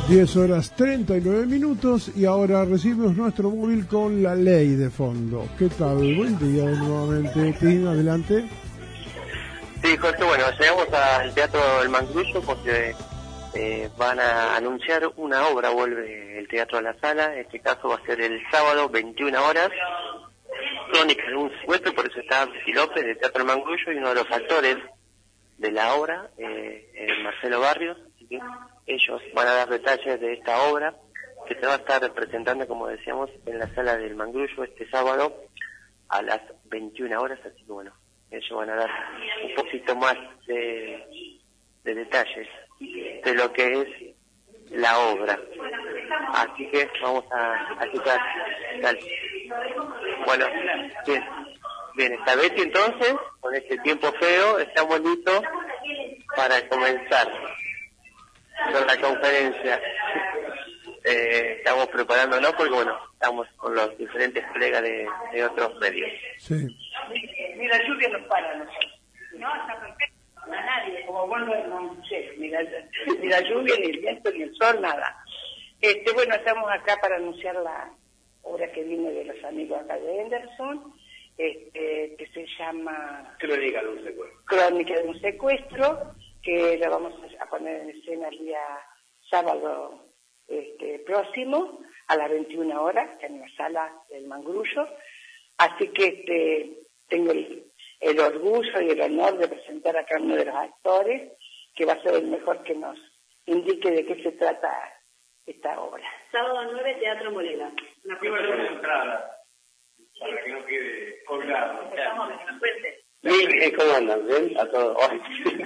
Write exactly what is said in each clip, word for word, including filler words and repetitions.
diez horas treinta y nueve minutos y ahora recibimos nuestro móvil con la ley de fondo. ¿Qué tal? Buen día nuevamente. Tim, adelante. Sí, Jorge, bueno, llegamos al Teatro El Mangrullo porque eh, van a anunciar una obra, vuelve el teatro a la sala, en este caso va a ser el sábado, veintiuna horas, Crónica de un secuestro, por eso está Betty López del Teatro El Mangrullo y uno de los actores de la obra, eh, eh, Marcelo Barrios, así que ellos van a dar detalles de esta obra que se va a estar presentando, como decíamos, en la sala del Mangrullo este sábado a las veintiuna horas, así que bueno, ellos van a dar un poquito más de, de detalles de lo que es la obra. Así que vamos a, a escuchar. Dale. Bueno, bien, bien, está Betty entonces, con este tiempo feo, estamos listos para comenzar con la conferencia. Eh, estamos preparándonos porque bueno, estamos con los diferentes colegas de, de otros medios. Sí. Ni la lluvia nos para nosotros. No, está perfecto. A nadie. Como vos no, no sé, ni la, ni la lluvia, ni el viento, ni el sol, nada. Este, bueno, estamos acá para anunciar la obra que viene de los amigos acá de Henderson, este, que se llama Crónica de un secuestro. Crónica de un secuestro, que la vamos a poner en escena el día sábado este, próximo, a las veintiuna horas, en la sala del Mangrullo. Así que este, tengo el, el orgullo y el honor de presentar acá a uno de los actores, que va a ser el mejor que nos indique de qué se trata esta obra. Sábado nueve, Teatro Morela. Una primera entrada, para que no quede colgado. Empezamos a que nos cuente. Bien, ¿cómo andan? ¿Bien? A todos. Oh,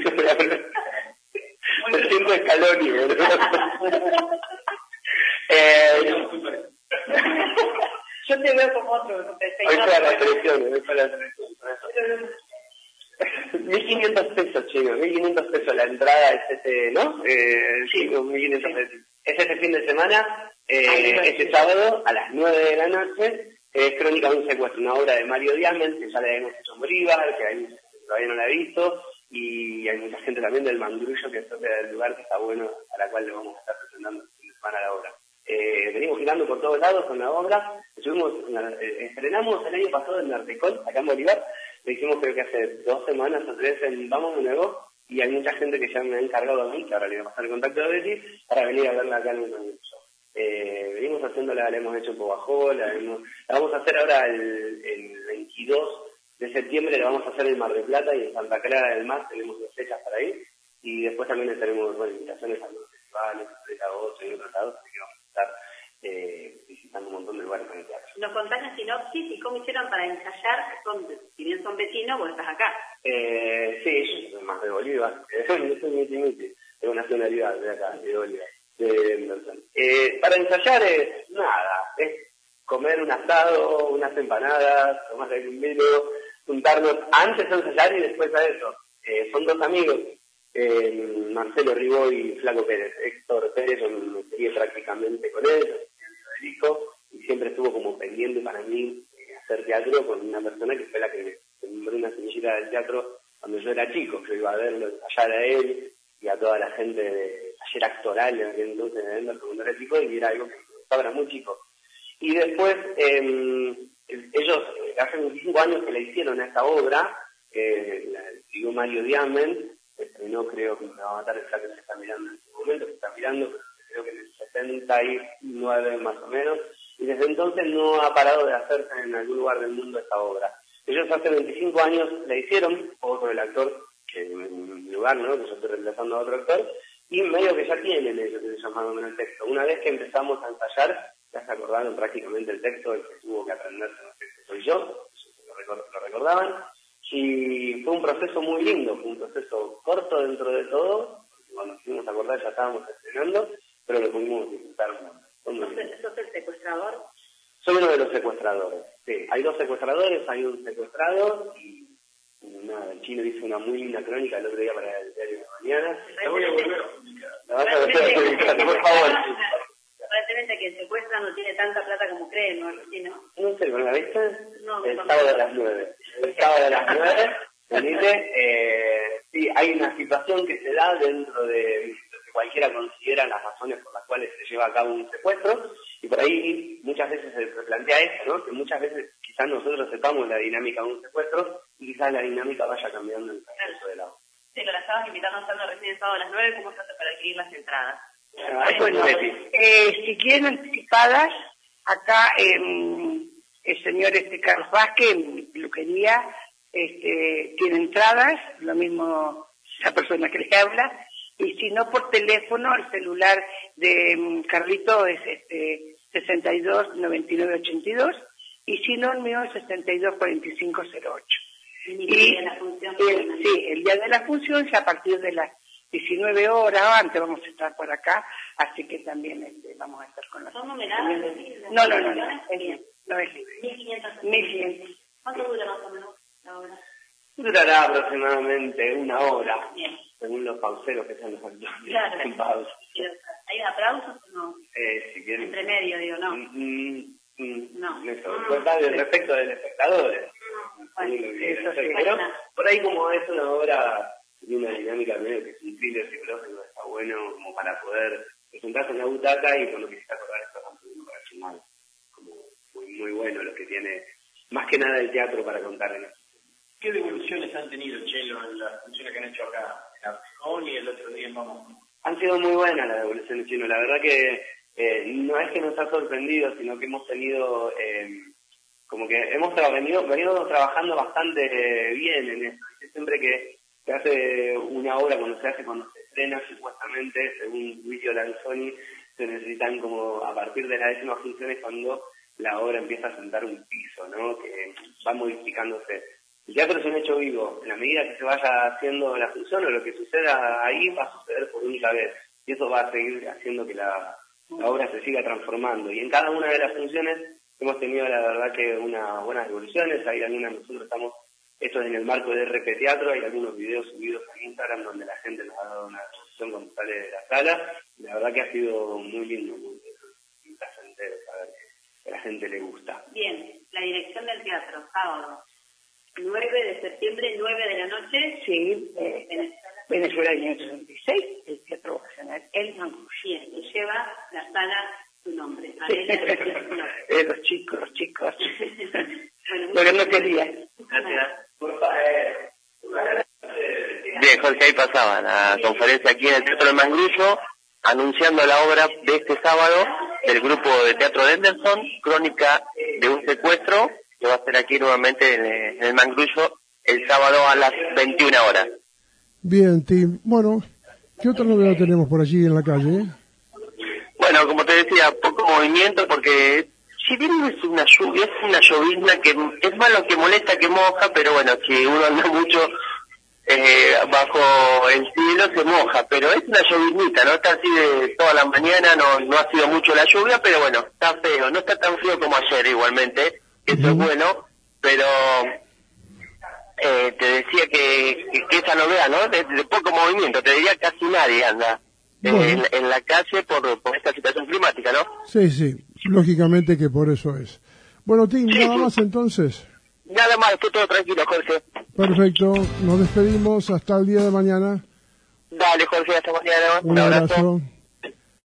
me siento escalón, ¿verdad? eh, Yo te veo como otro. No te hoy para la selección, hoy para la selección. mil quinientos pesos, chicos, mil quinientos pesos la entrada es este, ¿no? Eh, sí, mil quinientos pesos. Es este fin de semana, eh, este sábado, a las nueve de la noche, es Crónica de un secuestro, una obra de Mario Diamant, que ya la hemos hecho en Bolívar, que hay, todavía no la he visto, y hay mucha gente también del Mangrullo que es propia del lugar, que está bueno, a la cual le vamos a estar presentando este fin de semana la obra. Eh, venimos girando por todos lados con la obra, estuvimos, eh, estrenamos el año pasado en Nartecol, acá en Bolívar, lo hicimos creo que hace dos semanas o tres en Vamos de Nuevo, y hay mucha gente que ya me ha encargado a mí, que ahora le voy a pasar el contacto de Betty, para venir a verla acá en el Mangrullo. Eh, venimos haciéndola, la hemos hecho en Pobajó, la, hemos, la vamos a hacer ahora el, el veintidós de septiembre, la vamos a hacer en Mar del Plata y en Santa Clara del Mar, tenemos dos fechas para ir, y después también tenemos bueno, invitaciones a los festivales, a agosto y otros lados, así que vamos a estar eh, visitando un montón de lugares en el teatro. ¿Nos contás la sinopsis y cómo hicieron para ensayar? Son, si bien son vecinos, vos estás acá. Eh, sí, yo soy más de Bolívar, yo soy miti miti, tengo nacionalidad de acá, de Bolívar. Eh, para ensayar es nada, es comer un asado, unas empanadas, tomar un vino, juntarnos antes de ensayar y después a eso. Eh, son dos amigos, eh, Marcelo Ribó y Flaco Pérez. Héctor Pérez, yo me crié prácticamente con él, Federico, y siempre estuvo como pendiente para mí eh, hacer teatro con una persona que fue la que me sembró una semillita del teatro cuando yo era chico. Yo iba a verlo ensayar a él y a toda la gente de taller actoral en aquel entonces en el cuando era chico, y era algo que me gustaba, era muy chico. Y después, eh, ellos, hace veinticinco años que le hicieron esta obra, que la escribió Mario Diamant, estrenó, creo que me va a matar el que se está mirando en este momento, se está mirando, pero creo que en el setenta y nueve más o menos, y desde entonces no ha parado de hacerse en algún lugar del mundo esta obra. Ellos hace veinticinco años la hicieron, por el actor, que en mi lugar, ¿no?, que yo estoy reemplazando a otro actor, y medio que ya tienen ellos que se llamaron en el texto. Una vez que empezamos a ensayar, ya se acordaron prácticamente el texto, el que tuvo que aprenderse el texto soy yo, lo, record, lo recordaban, y fue un proceso muy lindo, fue un proceso corto dentro de todo, porque cuando nos fuimos a acordar ya estábamos estrenando, pero lo pudimos disfrutar mucho. ¿Sos el secuestrador? Soy uno de los secuestradores, sí. Hay dos secuestradores, hay un secuestrado, y nada, el chino hizo una muy linda crónica el otro día para el diario de la mañana. La voy a volver a publicar. La vas a volver a publicar, por favor. Aparentemente que el secuestran no tiene tanta plata como creen, ¿no? ¿Sí, no? No sé, ¿no la viste? No, el no, sábado a las nueve. El sábado a las nueve, venite. Eh, sí, hay una situación que se da dentro de... cualquiera considera las razones por las cuales se lleva a cabo un secuestro, y por ahí muchas veces se plantea esto, ¿no? Que muchas veces quizás nosotros sepamos la dinámica de un secuestro y quizás la dinámica vaya cambiando en el proceso de la obra. Sí, lo la estabas invitando a hacerlo recién el sábado a las nueve, ¿cómo se hace para adquirir las entradas? Ah, Bueno, eh, si quieren anticipadas, acá eh, el señor este Carlos Vázquez, en peluquería, este, tiene entradas, lo mismo esa persona que les habla, y si no por teléfono, el celular de um, Carlito es este sesenta y dos noventa y nueve ochenta y dos, y si no el mío es sesenta y dos cuarenta y cinco cero ocho. Y de la función, el, sí, el día de la función, ya a partir de las diecinueve horas o antes vamos a estar por acá, así que también este, vamos a estar con las... ¿Son numeradas? No, no, no, no, es libre, no es libre. mil quinientos. mil quinientos. ¿Cuánto dura más o menos la obra? Durará aproximadamente una hora, Bien. según los pauseros que sean los actores. Claro. En pausa. ¿Hay aplausos o no? Eh, si quieren... Entre medio, digo, no. Mm, mm, No. Eso, pues va del respecto del espectador. Bueno, eso sí. Pero por ahí como es una obra de una dinámica medio que es un thriller psicológico, está bueno como para poder presentarse en la butaca y con lo que se está acordar esto también para el final. Como muy, muy bueno lo que tiene, más que nada el teatro para contar en eso. ¿Qué devoluciones han tenido, Chelo, en las funciones que han hecho acá en Arjón y el otro día en Vamos? Han sido muy buenas las devoluciones, Chino. La verdad que eh, no es que nos ha sorprendido, sino que hemos tenido... Eh, como que hemos venido, venido trabajando bastante eh, bien en eso. Siempre que se hace una obra, cuando se hace, cuando se estrena, supuestamente, según Luigi Lanzoni, se necesitan como a partir de la décima función es cuando la obra empieza a sentar un piso, ¿no? Que va modificándose. El teatro es un hecho vivo. En la medida que se vaya haciendo la función o lo que suceda ahí va a suceder por única vez. Y eso va a seguir haciendo que la, la obra se siga transformando. Y en cada una de las funciones hemos tenido la verdad que unas buenas evoluciones, hay algunas, nosotros estamos, esto es en el marco de R P Teatro, hay algunos videos subidos a Instagram donde la gente nos ha dado una evolución cuando sale de la sala, la verdad que ha sido muy lindo, muy, muy placentero saber que a la gente le gusta. Bien, la dirección del teatro, sábado, nueve de septiembre, nueve de la noche. Sí, eh, Venezuela. Venezuela año sesenta y seis, el Teatro Vocacional El Mangush. Bien, y lleva la sala su nombre. Eh, los chicos, los chicos. Bueno, Pero no quería. Gracias. Bien, Jorge, ahí pasaba la conferencia aquí en el Teatro del Mangrullo, anunciando la obra de este sábado del grupo de teatro de Henderson, Crónica de un secuestro, que va a ser aquí nuevamente en, en el Mangrullo el sábado a las veintiuna horas. Bien, Tim. Bueno, ¿qué otra novedad tenemos por allí en la calle? Bueno, como te decía, poco movimiento porque si bien no es una lluvia, es una llovizna que es más lo que molesta que moja, pero bueno, si uno anda mucho eh, bajo el cielo se moja, pero es una lloviznita, no está así de toda la mañana, no no ha sido mucho la lluvia, pero bueno, está feo, no está tan frío como ayer igualmente, eso uh-huh. es bueno, pero eh, te decía que, que, que esa novedad, ¿no? De, de poco movimiento, te diría casi nadie anda. Bueno. En, en la calle por, por esta situación climática, ¿no? Sí, sí, lógicamente que por eso es. Bueno, Tim, sí, nada sí. más entonces. Nada más, estoy todo tranquilo, Jorge. Perfecto, nos despedimos hasta el día de mañana. Dale, Jorge, hasta mañana. Un, Un abrazo. abrazo.